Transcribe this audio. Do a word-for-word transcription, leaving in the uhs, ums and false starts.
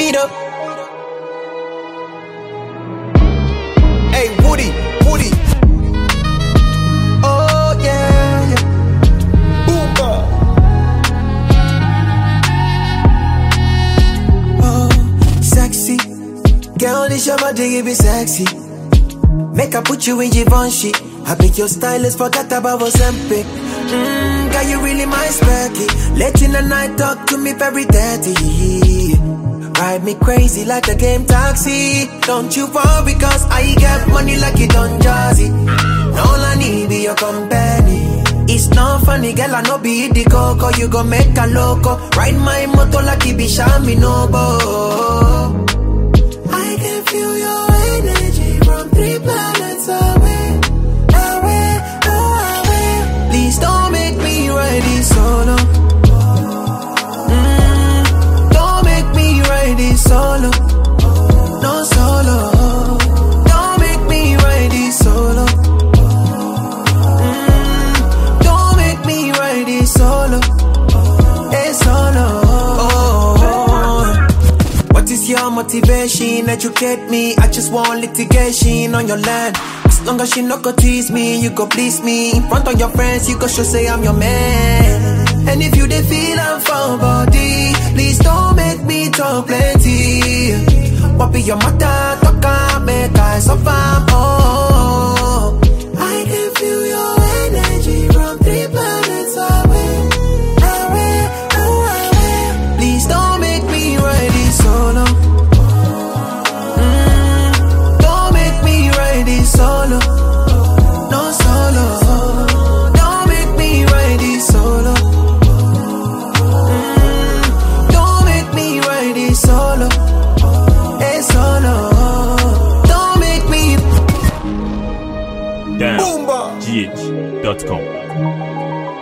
it up. Hey, Woody, Woody. Oh, yeah, yeah. Boomba. Oh, sexy. Girl, this your body, you be sexy. Make I put you in Givenchy. I pick your stylist, forgot about what's epic. Mmm, girl, you really my specky. Late in the night, talk to me very dirty. Ride me crazy like a game taxi. Don't you worry, cause I get money like it on Jazzy. All I need be your company. It's not funny, girl, I know be the coco. You gon' make a loco. Ride my motor like it be Shami Nobo. I can feel your energy from three planets away. Away, oh, away. Please don't make me ride it solo. Mm, don't make me ride it solo. No solo. Don't make me ride it solo. Mm, don't make me ride it solo. It's solo. What is your motivation? Educate me. I just want litigation on your land. As long as you no go tease me, you go please me. In front of your friends, you go show say I'm your man. And if you dey feel I'm for body, please don't make me talk plenty. What be your matter? Talk and make I suffer. Oh, I can feel your energy from three planets away. Away, oh, away. Please don't make me ride it solo. Mm, don't make me ride it solo. No solo. Don't make me ride it solo. Mm, don't make me ride it solo. It's solo. Don't make me. Damn. G H dot com